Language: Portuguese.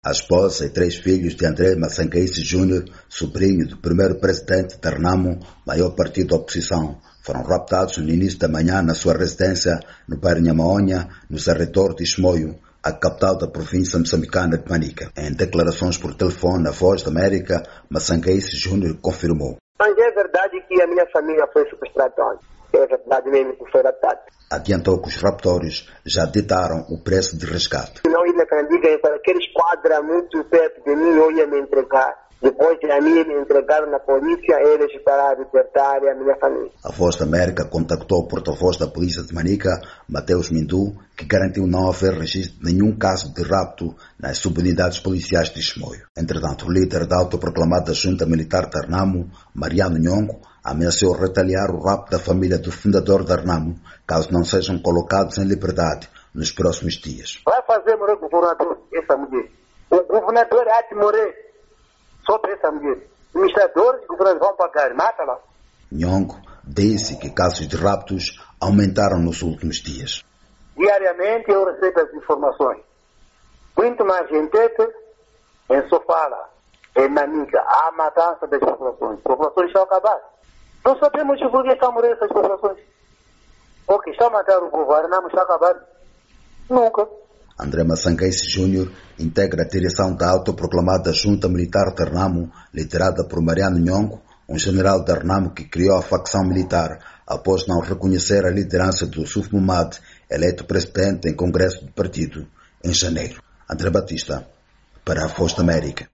A esposa e 3 filhos de André Massankaice Júnior, sobrinho do primeiro presidente da Renamo, maior partido da oposição, foram raptados no início da manhã na sua residência no bairro Nhamaonha, no território de Chimoio, a capital da província moçambicana de Manica. Em declarações por telefone à Voz da América, Massankaice Júnior confirmou. Mas é verdade que a minha família foi sequestrada. É verdade mesmo que foi raptada. Adiantou que os raptores já ditaram o preço de resgate. Não ia candiga para aquele esquadra muito perto de mim, eu ia me entregar. Depois de a mim me entregaram na polícia, eles para libertar a minha família. A Voz da América contactou o porta-voz da polícia de Manica, Mateus Mindu, que garantiu não haver registro de nenhum caso de rapto nas subunidades policiais de Chimoio. Entretanto, o líder da autoproclamada Junta Militar da Renamo, Mariano Nhongo, ameaçou retaliar o rapto da família do fundador da Renamo, caso não sejam colocados em liberdade nos próximos dias. Vai fazer morrer o governador, essa mulher. O governador há de morrer. Só para essa mulher. Administradores e governadores vão pagar, mata-la. Nhongo disse que casos de raptos aumentaram nos últimos dias. Diariamente eu recebo as informações. Muito mais gente em Sofala, em Manica, há matança das populações. As populações estão acabadas. Não sabemos por que estão a morrer essas populações. Porque estão a matar o governo, não está acabado. Nunca. André Massankaice Júnior integra a direção da autoproclamada Junta Militar da Renamo, liderada por Mariano Nhongo, um general da Renamo que criou a facção militar após não reconhecer a liderança do Suf Momad, eleito presidente em congresso do partido em janeiro. André Batista, para a Voz da América.